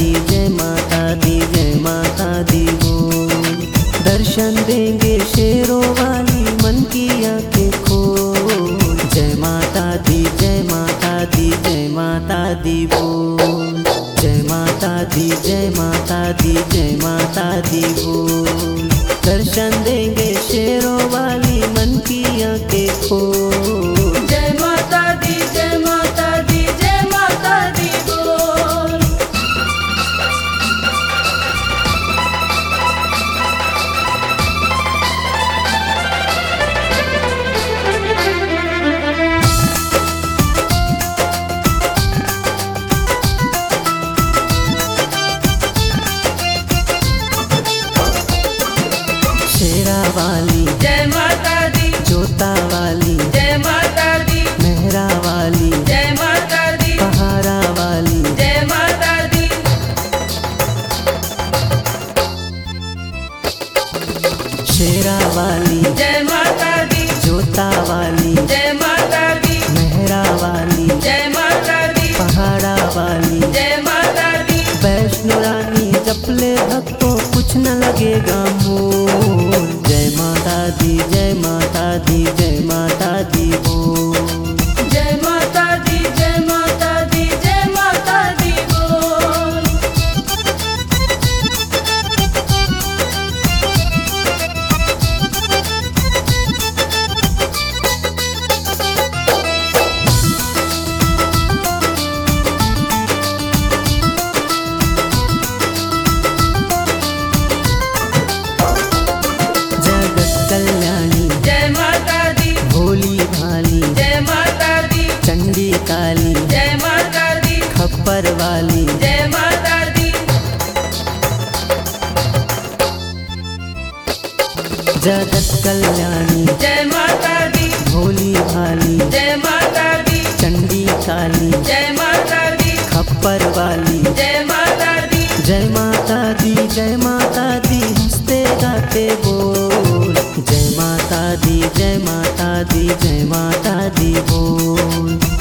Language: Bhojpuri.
दी, जय माता दी, जय माता दी बोल। दर्शन देंगे शेरों वाली, मन की आंखें खोल। जय माता दी, जय माता दी, जय माता दी बोल। जय माता दी, जय माता दी, जय माता दी बोल। दर्शन देंगे शेरों वाली, मन की आंखें खोल। जय माता दी, जय माता दी, जय माता दी बोल। शेरा वाली, जय माता दी, जोता वाली, जय माता दी, मेहरा वाली, जय माता दी, पहाड़ा वाली। जय माता दी। शेरा वाली, जय माता दी, जोता वाली, जय माता दी, मेहरा वाली, जय माता दी, पहाड़ा वाली। जय माता दी। वैष्णो रानी जपले भक्तों कुछ न लगेगा मोल। जय माता दी, जय माता दी, जय माता दी बोल। जय माता दी, जय माता दी, जय माता दी बोल। जगत कल्याणी, जय माता दी, भोली भाली, जय माता दी, चंडी काली, जय माता दी, खप्पर वाली। जय माता दी। जगत कल्याणी, जय माता दी, भोली भाली, जय माता दी, चंडी काली, जय माता दी, खप्पर वाली। जय माता दी। जय माता दी, जय माता दी, हंसते गाते बोल। जय माता दी, जय माता दी, जय माता दी बोल।